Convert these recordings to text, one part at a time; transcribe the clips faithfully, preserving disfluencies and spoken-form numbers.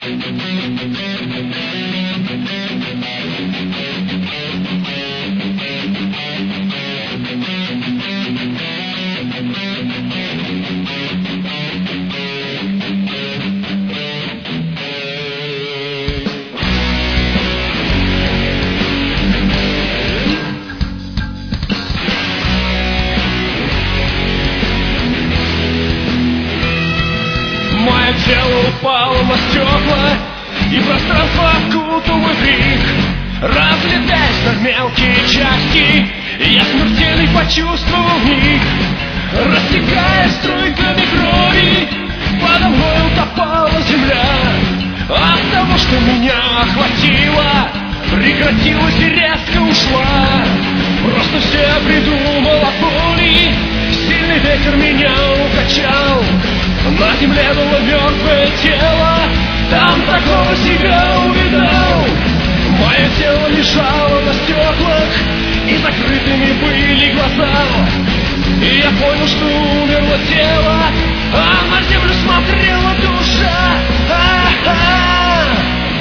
Тело упало на стекла, и пространство окутало крик. Разлетаясь на мелкие части, я смертельный почувствовал миг. Растекаясь струйками крови, подо мной утопала земля. От того, что меня охватило, прекратилась и резко ушла. Просто все придумал от боли, сильный ветер меня укачал. На земле было мертвое тело, там такого себя увидал. Мое тело лежало на стеклах, и закрытыми были глаза. И я понял, что умерло тело, а на землю смотрела душа. А-а-а!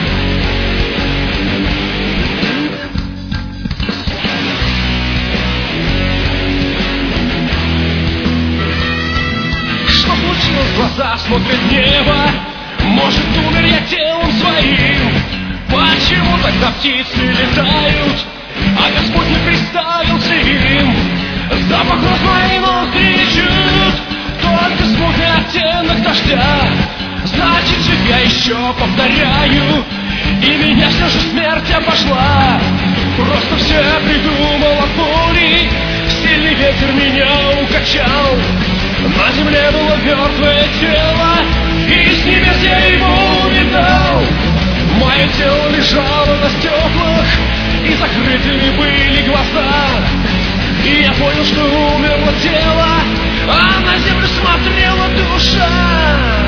Что случилось? Глаза смотрят в небо. Может, умер я телом своим? Почему тогда птицы летают, а Господь не представился им? Запах роз мои ноздри чуют только смутный оттенок дождя. Значит, живя еще повторяю, и меня все же смерть обошла. Просто все придумал от боли, сильный ветер меня укачал. На земле было мертвое тело, и с небес я его увидал. Мое тело лежало на стеклах, и закрытыми были глаза. И я понял, что умерло тело, а на землю смотрела душа.